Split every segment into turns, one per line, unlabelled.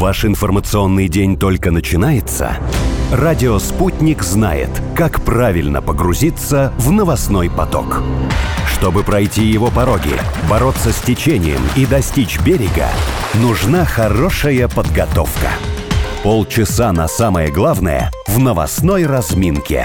Ваш информационный день только начинается? Радио «Спутник» знает, как правильно погрузиться в новостной поток. Чтобы пройти его пороги, бороться с течением и достичь берега, нужна хорошая подготовка. Полчаса на самое главное в новостной разминке.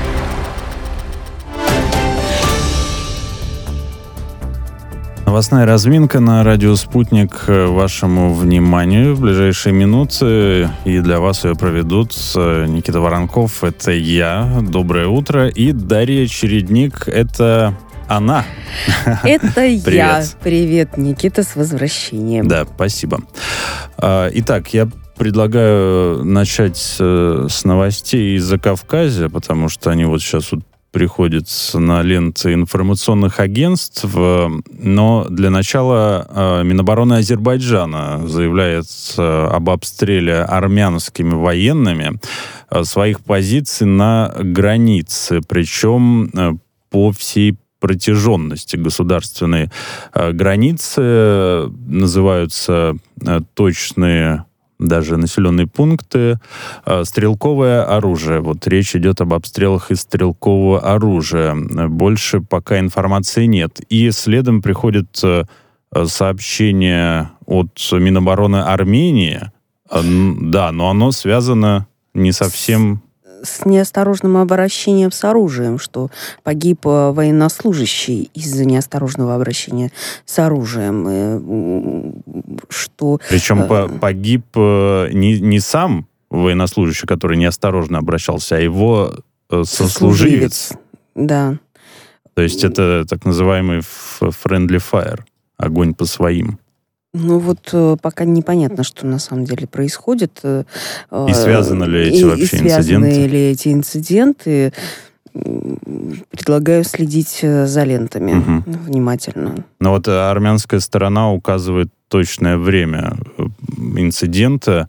Новостная разминка на радио «Спутник» вашему вниманию. В ближайшие минуты и для вас ее проведут Никита Воронков, это я, доброе утро, и Дарья Чередник, это она.
Это я. Привет, Никита, с возвращением.
Да, спасибо. Итак, я предлагаю начать с новостей из Закавказья, потому что они вот сейчас вот приходит на ленты информационных агентств, но для начала Минобороны Азербайджана заявляет об обстреле армянскими военными своих позиций на границе, причем по всей протяженности государственной границы. Называются точные даже населенные пункты, стрелковое оружие. Вот речь идет об обстрелах из стрелкового оружия. Больше пока информации нет. И следом приходит сообщение от Минобороны Армении. Да, но оно связано не совсем
с неосторожным обращением с оружием, что погиб военнослужащий из-за неосторожного обращения с оружием. Что...
Причем погиб не сам военнослужащий, который неосторожно обращался, а его сослуживец.
Да.
То есть это так называемый friendly fire, огонь по своим.
Ну вот пока непонятно, что на самом деле происходит.
И связаны ли эти вообще инциденты?
Связаны ли эти инциденты? Предлагаю следить за лентами внимательно.
Но вот армянская сторона указывает точное время инцидента.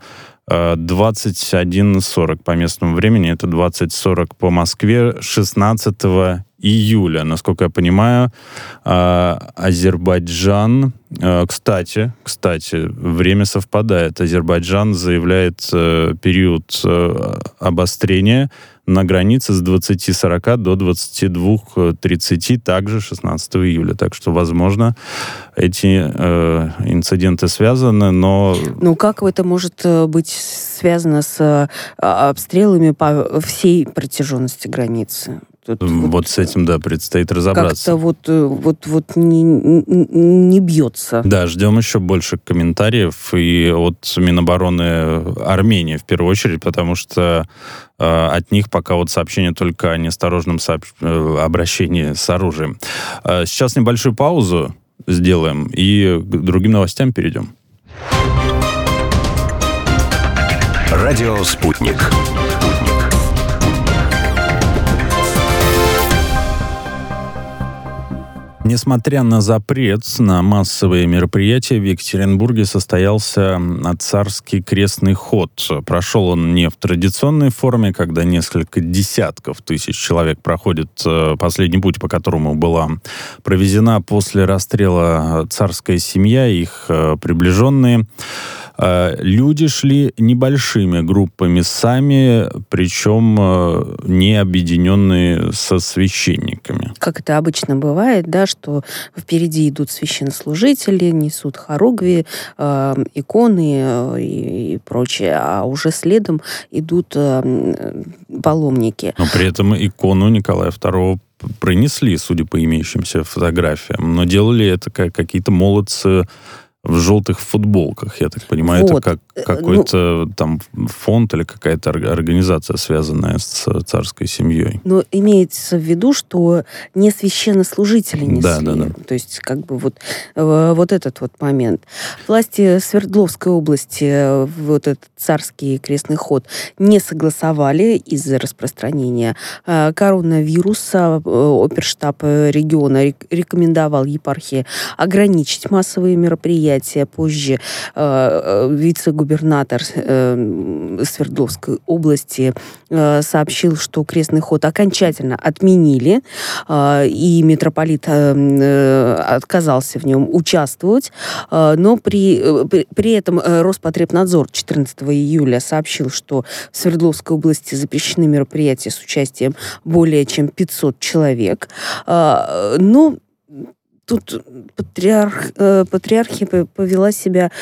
21:40 по местному времени, это 20:40 по Москве, 16 июля. Насколько я понимаю, Азербайджан... Кстати, время совпадает. Азербайджан заявляет период обострения на границе с 20:40 до 22:30, также 16 июля. Так что, возможно, эти инциденты связаны, но...
Ну, как это может быть связано с обстрелами по всей протяженности границы?
Вот с этим, да, предстоит разобраться.
Как-то вот не бьется.
Да, ждем еще больше комментариев и от Минобороны Армении, в первую очередь, потому что от них пока вот сообщение только о неосторожном обращении с оружием. Сейчас небольшую паузу сделаем и к другим новостям перейдем.
Радио «Спутник».
Несмотря на запрет на массовые мероприятия, в Екатеринбурге состоялся царский крестный ход. Прошел он не в традиционной форме, когда несколько десятков тысяч человек проходит последний путь, по которому была провезена после расстрела царская семья и их приближенные. Люди шли небольшими группами сами, причем не объединенные со священниками.
Как это обычно бывает, да, что впереди идут священнослужители, несут хоругви, иконы и прочее, а уже следом идут паломники.
Но при этом икону Николая II пронесли, судя по имеющимся фотографиям. Но делали это какие-то молодцы в желтых футболках, я так понимаю,
вот.
Это какой-то там фонд или какая-то организация, связанная с царской семьей.
Но имеется в виду, что не священнослужители несли.
Да.
То есть как бы вот этот вот момент. Власти Свердловской области вот этот царский крестный ход не согласовали из-за распространения коронавируса. Оперштаб региона рекомендовал епархии ограничить массовые мероприятия. мероприятия. Позже вице-губернатор Свердловской области сообщил, что крестный ход окончательно отменили, и митрополит отказался в нем участвовать, но при этом Роспотребнадзор 14 июля сообщил, что в Свердловской области запрещены мероприятия с участием более чем 500 человек. Но тут патриархия повела себя,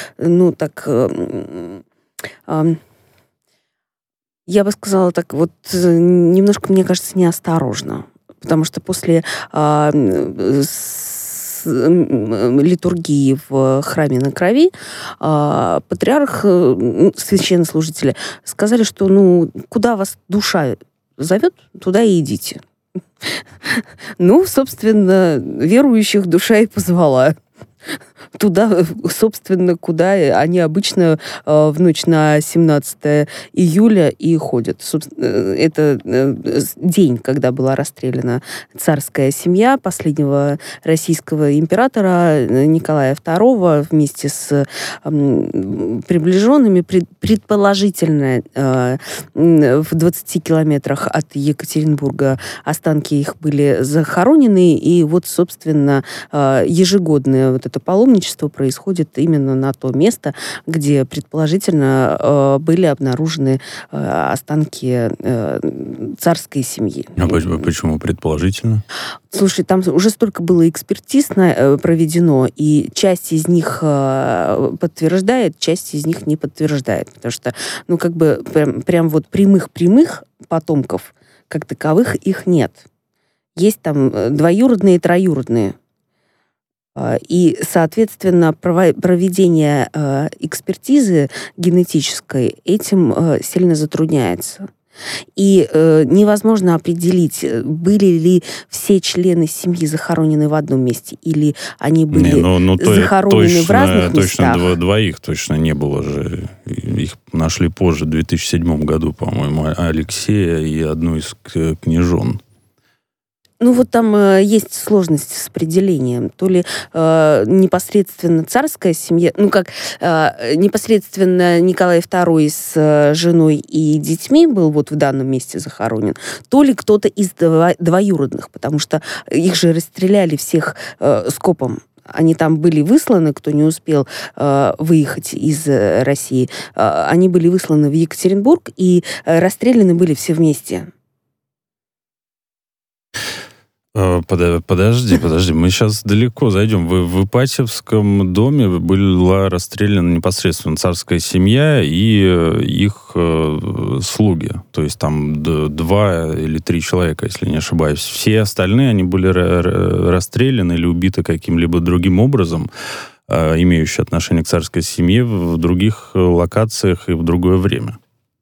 я бы сказала так, вот немножко, мне кажется, неосторожно. Потому что после литургии в храме на Крови патриарх, священнослужители сказали, что куда вас душа зовет, туда и идите. Собственно, верующих душа и позвала. Туда, собственно, куда они обычно в ночь на 17 июля и ходят. Это день, когда была расстреляна царская семья последнего российского императора Николая II вместе с приближенными, предположительно, в 20 километрах от Екатеринбурга останки их были захоронены, и собственно, ежегодное это паломничество происходит именно на то место, где, предположительно, были обнаружены останки царской семьи.
А почему предположительно?
Слушай, там уже столько было экспертиз проведено, и часть из них подтверждает, часть из них не подтверждает. Потому что, прям прямых потомков, как таковых, их нет. Есть там двоюродные и троюродные. И, соответственно, проведение экспертизы генетической этим сильно затрудняется. И невозможно определить, были ли все члены семьи захоронены в одном месте, или они были захоронены в разных местах.
Точно двоих точно не было же. Их нашли позже, в 2007 году, по-моему, Алексея и одну из княжон.
Там есть сложность с определением. То ли непосредственно царская семья, непосредственно Николай II с женой и детьми был в данном месте захоронен, то ли кто-то из двоюродных, потому что их же расстреляли всех скопом. Они там были высланы, кто не успел выехать из России, они были высланы в Екатеринбург, и расстреляны были все вместе.
Подожди, мы сейчас далеко зайдем. В Ипатьевском доме была расстреляна непосредственно царская семья и их слуги. То есть там 2 или 3 человека, если не ошибаюсь. Все остальные, они были расстреляны или убиты каким-либо другим образом, имеющие отношение к царской семье, в других локациях и в другое время.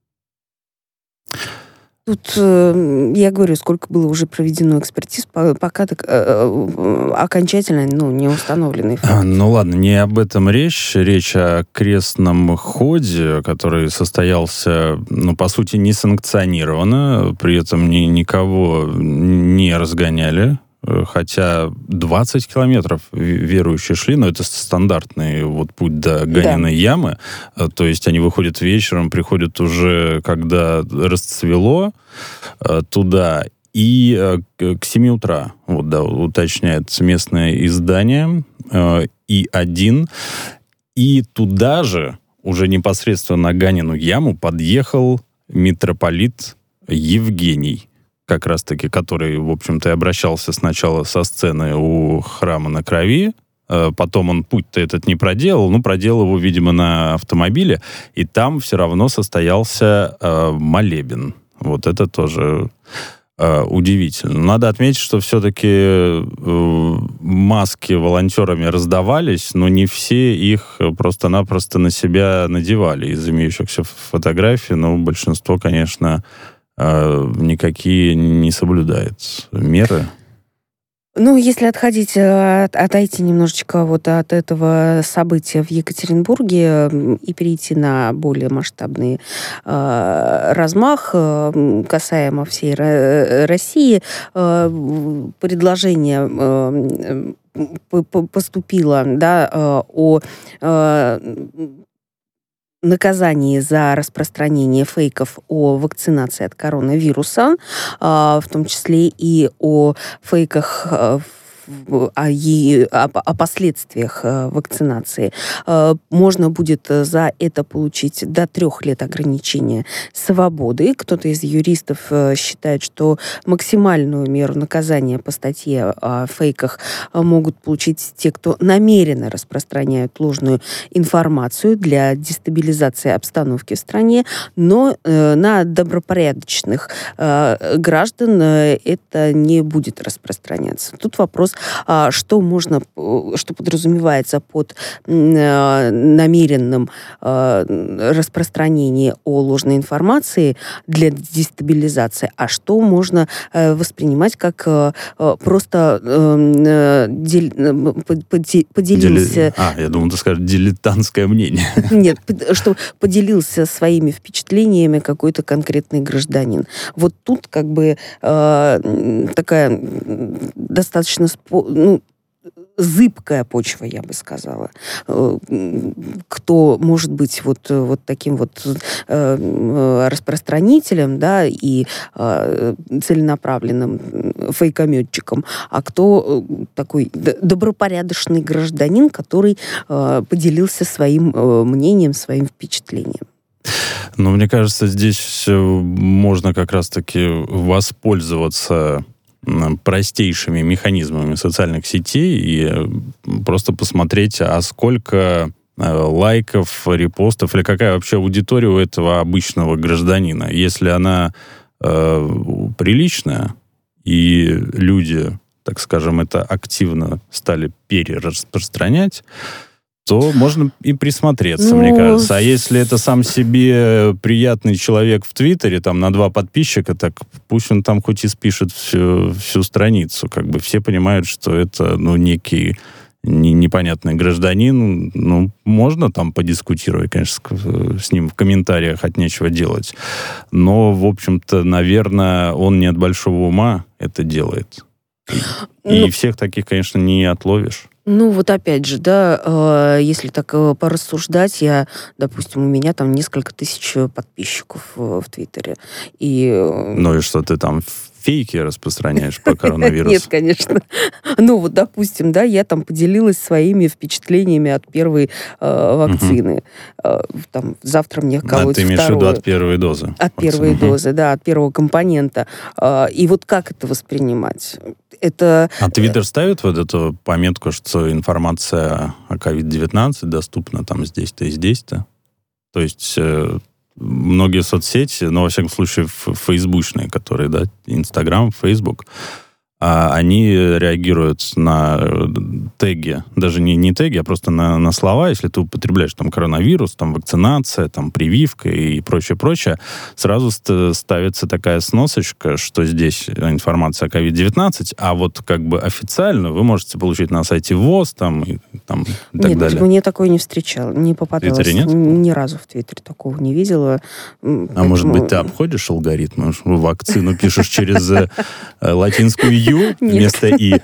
Тут, я говорю, сколько было уже проведено экспертиз, пока так окончательно не установленный факт.
Ладно, не об этом речь. Речь о крестном ходе, который состоялся, по сути, несанкционированно, при этом никого не разгоняли. Хотя 20 километров верующие шли, но это стандартный путь до Ганиной ямы. То есть они выходят вечером, приходят уже, когда расцвело, туда. И к 7 утра, уточняет местное издание, И1. И туда же, уже непосредственно на Ганину яму, подъехал митрополит Евгений, как раз-таки, который, в общем-то, и обращался сначала со сцены у храма на Крови, потом он путь-то этот не проделал, проделал его, видимо, на автомобиле, и там все равно состоялся молебен. Это тоже удивительно. Надо отметить, что все-таки маски волонтерами раздавались, но не все их просто-напросто на себя надевали из имеющихся фотографий, но большинство, конечно, никакие не соблюдают меры.
Если отойти немножечко вот от этого события в Екатеринбурге и перейти на более масштабный размах касаемо всей России, предложение поступило, о наказании за распространение фейков о вакцинации от коронавируса, в том числе и о фейках о последствиях вакцинации. Можно будет за это получить до 3 лет ограничения свободы. Кто-то из юристов считает, что максимальную меру наказания по статье о фейках могут получить те, кто намеренно распространяют ложную информацию для дестабилизации обстановки в стране, но на добропорядочных граждан это не будет распространяться. Тут вопрос, что подразумевается под намеренным распространением о ложной информации для дестабилизации, а что можно воспринимать как просто поделился...
Я думал, ты скажешь, дилетантское мнение.
Нет, что поделился своими впечатлениями какой-то конкретный гражданин. Вот тут такая достаточно зыбкая почва, я бы сказала. Кто может быть вот таким распространителем, и целенаправленным фейкометчиком, а кто такой добропорядочный гражданин, который поделился своим мнением, своим впечатлением.
Мне кажется, здесь можно как раз-таки воспользоваться простейшими механизмами социальных сетей и просто посмотреть, а сколько лайков, репостов, или какая вообще аудитория у этого обычного гражданина. Если она приличная, и люди, так скажем, это активно стали перераспространять, то можно и присмотреться, мне кажется. А если это сам себе приятный человек в Твиттере, там на 2 подписчика, так пусть он там хоть и спишет всю страницу. Все понимают, что это, некий непонятный гражданин. Можно там подискутировать, конечно, с ним в комментариях, от нечего делать. Но, в общем-то, наверное, он не от большого ума это делает. И всех таких, конечно, не отловишь.
Опять же, если так порассуждать, допустим, у меня там несколько тысяч подписчиков в Твиттере. И
что, ты там фейки распространяешь по коронавирусу?
Нет, конечно. Допустим, я там поделилась своими впечатлениями от первой вакцины. Завтра мне колоть
ты имеешь в виду от первой дозы?
От первой дозы, от первого компонента. И как это воспринимать? А
Твиттер ставит эту пометку, что информация о COVID-19 доступна там здесь-то и здесь-то? То есть многие соцсети, во всяком случае фейсбучные, которые, Инстаграм, Фейсбук, они реагируют на теги, даже не теги, а просто на слова. Если ты употребляешь там коронавирус, там вакцинация, там прививка и прочее, сразу ставится такая сносочка, что здесь информация о COVID-19, а официально вы можете получить на сайте ВОЗ и так далее.
Нет, мне такое не встречала, не попадалось.
В Твиттере нет?
Ни разу в Твиттере такого не видела.
Может быть, ты обходишь алгоритмы? Вакцину пишешь через латинскую «ю» вместо «и».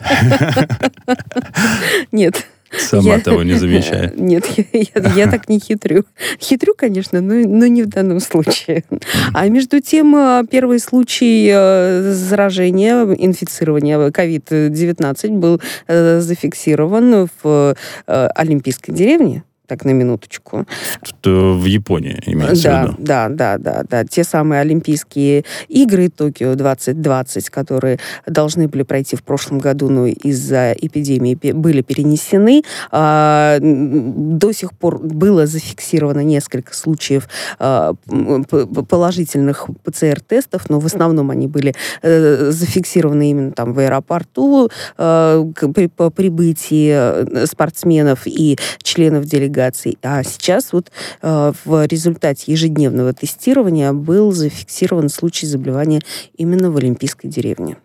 Нет.
Сама того не замечая.
Нет, я так не хитрю. Хитрю, конечно, но не в данном случае. А между тем, первый случай заражения, инфицирования COVID-19 был зафиксирован в Олимпийской деревне. Так, на минуточку.
В Японии, имеется в виду.
Да. Те самые Олимпийские игры Токио 2020, которые должны были пройти в прошлом году, но из-за эпидемии были перенесены. До сих пор было зафиксировано несколько случаев положительных ПЦР-тестов, но в основном они были зафиксированы именно в аэропорту по прибытии спортсменов и членов делегации. А сейчас в результате ежедневного тестирования был зафиксирован случай заболевания именно в Олимпийской деревне.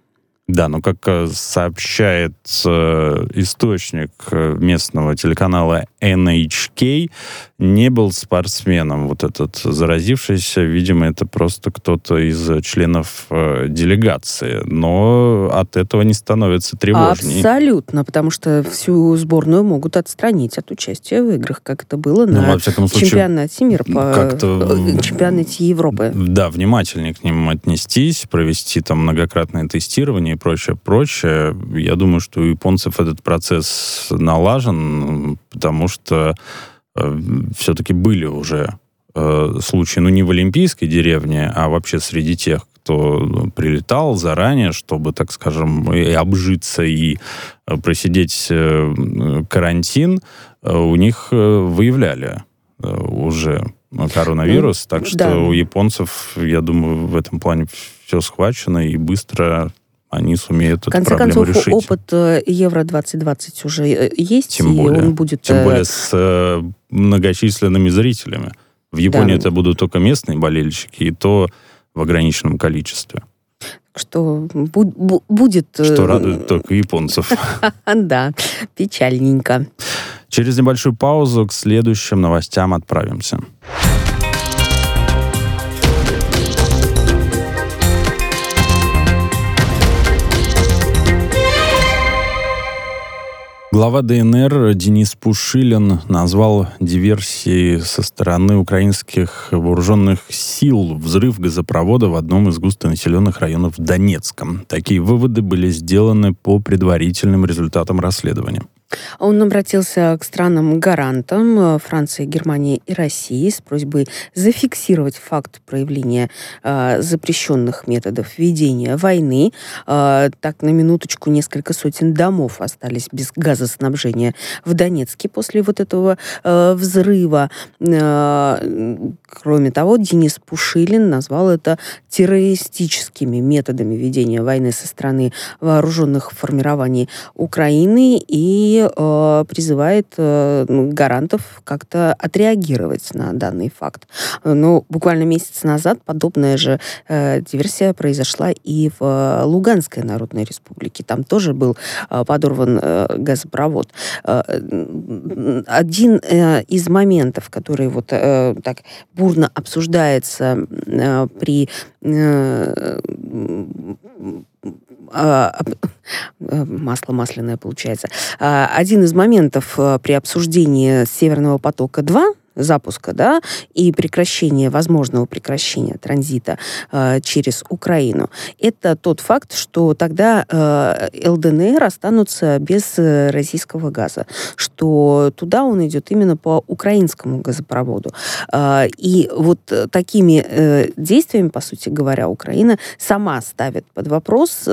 Да, но как сообщает источник местного телеканала NHK, не был спортсменом вот этот заразившийся. Видимо, это просто кто-то из членов делегации. Но от этого не становится тревожнее.
Абсолютно, потому что всю сборную могут отстранить от участия в играх, как это было на чемпионате мира чемпионате Европы.
Да, внимательнее к ним отнестись, провести там многократное тестирование и прочее. Я думаю, что у японцев этот процесс налажен, потому что все-таки были уже случаи, не в Олимпийской деревне, а вообще среди тех, кто прилетал заранее, чтобы, так скажем, и обжиться, и просидеть карантин, у них выявляли уже коронавирус, так что у японцев, я думаю, в этом плане все схвачено, и быстро они сумеют эту проблему решить.
В конце концов, опыт Евро-2020 уже есть,
тем более,
он будет...
Тем более с многочисленными зрителями. В Японии это будут только местные болельщики, и то в ограниченном количестве.
Что будет...
Что радует только японцев.
Да, печальненько.
Через небольшую паузу к следующим новостям отправимся. Глава ДНР Денис Пушилин назвал диверсией со стороны украинских вооруженных сил взрыв газопровода в одном из густонаселенных районов Донецка. Такие выводы были сделаны по предварительным результатам расследования.
Он обратился к странам-гарантам Франции, Германии и России с просьбой зафиксировать факт проявления запрещенных методов ведения войны. Так, на минуточку, несколько сотен домов остались без газоснабжения в Донецке после вот этого взрыва. Кроме того, Денис Пушилин назвал это террористическими методами ведения войны со стороны вооруженных формирований Украины и призывает гарантов как-то отреагировать на данный факт. Но буквально месяц назад подобная же диверсия произошла и в Луганской Народной Республике. Там тоже был подорван газопровод. Один из моментов, который вот так бурно обсуждается при масло масляное получается. Один из моментов при обсуждении Северного потока-2, запуска, да, и возможного прекращения транзита через Украину, это тот факт, что тогда ЛДНР останутся без российского газа, что туда он идет именно по украинскому газопроводу. И вот такими действиями, по сути говоря, Украина сама ставит под вопрос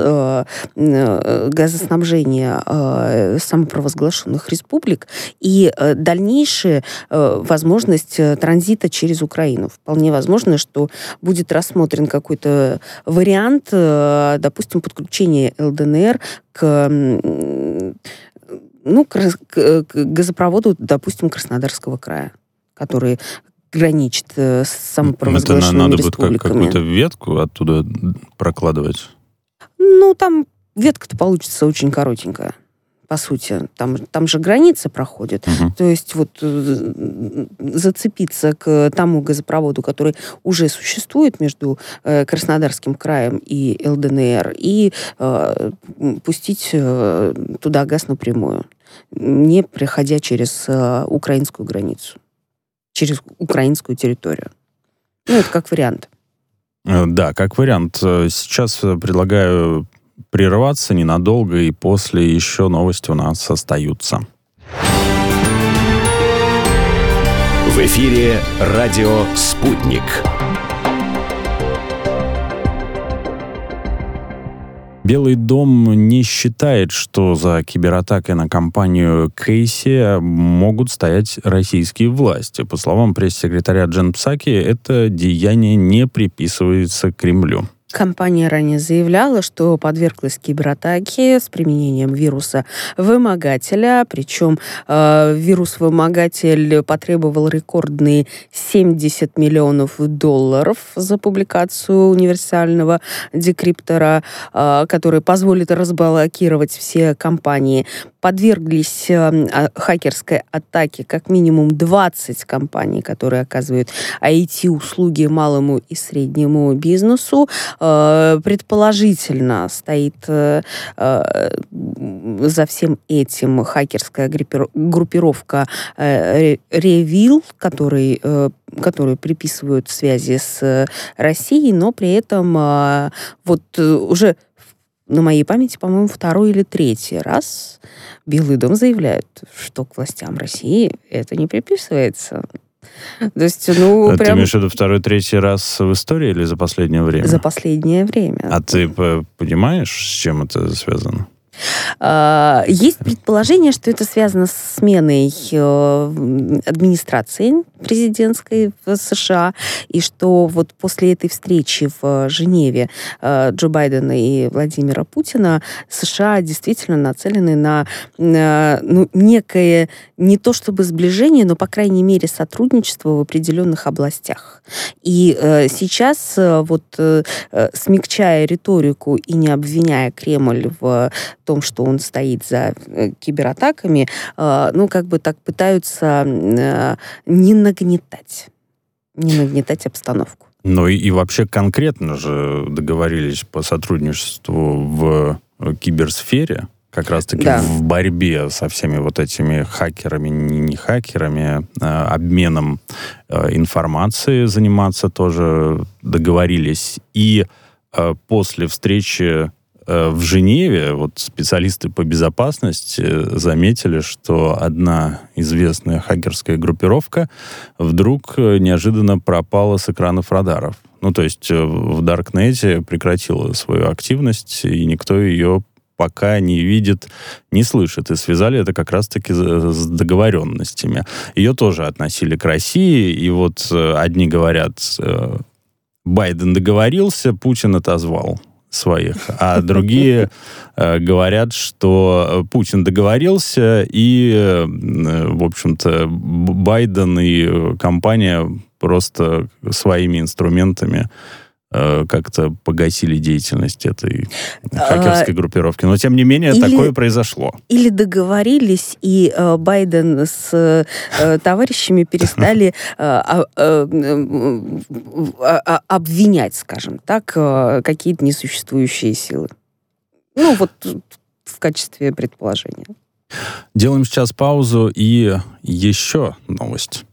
газоснабжение самопровозглашенных республик и дальнейшие возможности транзита через Украину. Вполне возможно, что будет рассмотрен какой-то вариант, допустим, подключения ЛДНР к газопроводу, допустим, Краснодарского края, который граничит с самопровозглашенными республиками.
Это надо будет какую-то ветку оттуда прокладывать?
Там ветка-то получится очень коротенькая. По сути, там же граница проходит. То есть зацепиться к тому газопроводу, который уже существует между Краснодарским краем и ЛДНР, и пустить туда газ напрямую, не проходя через украинскую границу, через украинскую территорию. Это как вариант.
Да, как вариант. Сейчас предлагаю прерваться ненадолго, и после еще новости у нас остаются.
В эфире радио «Спутник».
Белый дом не считает, что за кибератакой на компанию Кейси могут стоять российские власти. По словам пресс-секретаря Джен Псаки, это деяние не приписывается Кремлю.
Компания ранее заявляла, что подверглась кибератаке с применением вируса-вымогателя, причем вирус-вымогатель потребовал рекордные $70 миллионов за публикацию универсального декриптора, который позволит разблокировать все компании. Подверглись хакерской атаке как минимум 20 компаний, которые оказывают IT-услуги малому и среднему бизнесу. Предположительно стоит за всем этим хакерская группировка Revil, которую приписывают связи с Россией, но при этом уже на моей памяти, по-моему, 2-й или 3-й раз Белый дом заявляет, что к властям России это не приписывается. То есть,
Ты имеешь в виду 2-й, 3-й раз в истории или за последнее время?
За последнее время.
А ты понимаешь, с чем это связано?
Есть предположение, что это связано с сменой администрации президентской в США, и что вот после этой встречи в Женеве Джо Байдена и Владимира Путина США действительно нацелены на некое, не то чтобы сближение, но, по крайней мере, сотрудничество в определенных областях. И сейчас, смягчая риторику и не обвиняя Кремль в том, что он стоит за кибератаками, так пытаются не нагнетать обстановку.
Ну и вообще конкретно же договорились по сотрудничеству в киберсфере, как раз-таки в борьбе со всеми вот этими хакерами, не хакерами, обменом информацией заниматься тоже договорились. И после встречи в Женеве специалисты по безопасности заметили, что одна известная хакерская группировка вдруг неожиданно пропала с экранов радаров. То есть в Даркнете прекратила свою активность, и никто ее пока не видит, не слышит. И связали это как раз-таки с договоренностями. Ее тоже относили к России, и одни говорят, Байден договорился, Путин отозвал своих, а другие говорят, что Путин договорился, и, в общем-то, Байден и компания просто своими инструментами как-то погасили деятельность этой хакерской группировки. Но, тем не менее, такое произошло.
Или договорились, и Байден с товарищами перестали обвинять, скажем так, какие-то несуществующие силы. В качестве предположения.
Делаем сейчас паузу, и еще новость.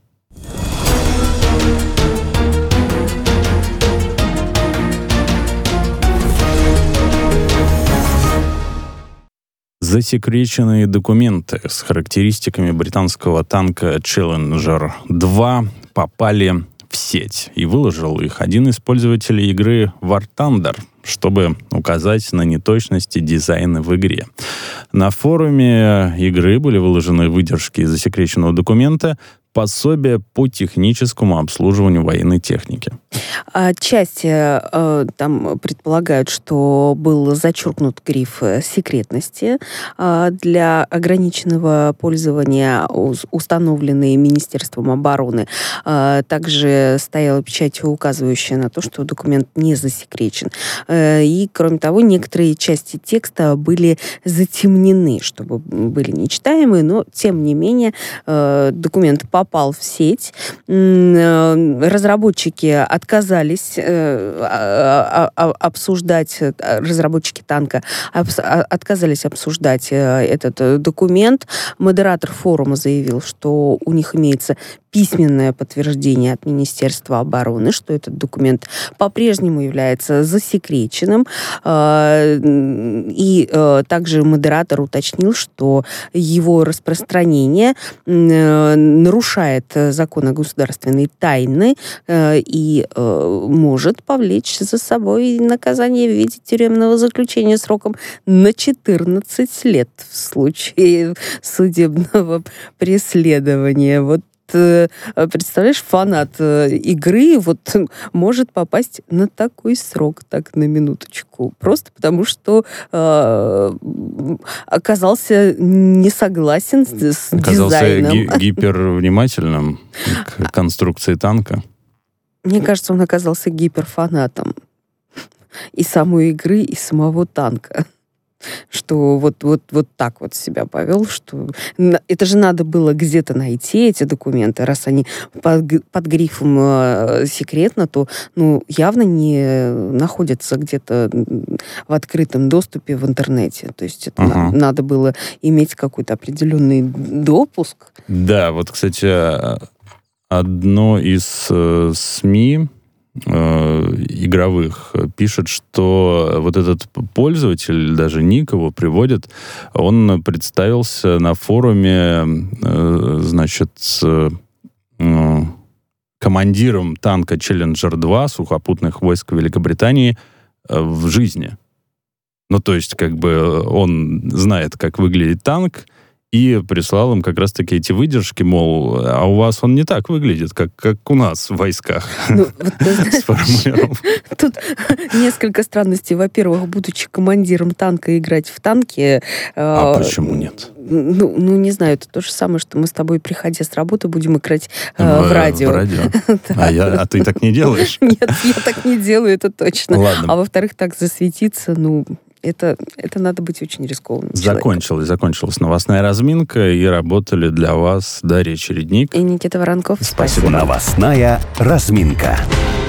Засекреченные документы с характеристиками британского танка Challenger 2 попали в сеть, и выложил их один из пользователей игры War Thunder, чтобы указать на неточности дизайна в игре. На форуме игры были выложены выдержки из засекреченного документа, пособие по техническому обслуживанию военной техники.
Отчасти там предполагают, что был зачеркнут гриф секретности для ограниченного пользования, установленный Министерством обороны. Также стояла печать, указывающая на то, что документ не засекречен. И, кроме того, некоторые части текста были затемнены, чтобы были нечитаемые, но, тем не менее, документ попал в сеть. Разработчики отказались обсуждать, разработчики танка отказались обсуждать этот документ. Модератор форума заявил, что у них имеется письменное подтверждение от Министерства обороны, что этот документ по-прежнему является засекреченным. И также модератор уточнил, что его распространение нарушает закон о государственной тайне и может повлечь за собой наказание в виде тюремного заключения сроком на 14 лет в случае судебного преследования. Вот представляешь, фанат игры вот может попасть на такой срок, так, на минуточку. Просто потому, что оказался не согласен с дизайном.
Оказался гипервнимательным к конструкции танка.
Мне кажется, он оказался гиперфанатом и самой игры, и самого танка. Что вот так вот себя повел, что это же надо было где-то найти эти документы, раз они под грифом секретно, то явно не находятся где-то в открытом доступе в интернете. То есть это надо было иметь какой-то определенный допуск.
Да, вот, кстати, одно из СМИ игровых пишет, что вот этот пользователь, даже ник его приводит, он представился на форуме, значит, командиром танка Challenger-2 сухопутных войск Великобритании в жизни. Ну, то есть, как бы он знает, как выглядит танк, и прислал им как раз-таки эти выдержки, мол, а у вас он не так выглядит, как у нас в войсках. Сформулировал.
Тут несколько странностей. Во-первых, будучи командиром танка, играть в танке...
А почему нет?
Ну, не знаю, это то же самое, что мы с тобой, приходя с работы, будем играть в радио.
В радио. А ты так не делаешь?
Нет, я так не делаю, это точно.
Ладно.
А во-вторых, так засветиться, это надо быть очень рискованным человеком.
Закончилась новостная разминка, и работали для вас Дарья Чередник
и Никита Воронков.
Спасибо. Новостная разминка.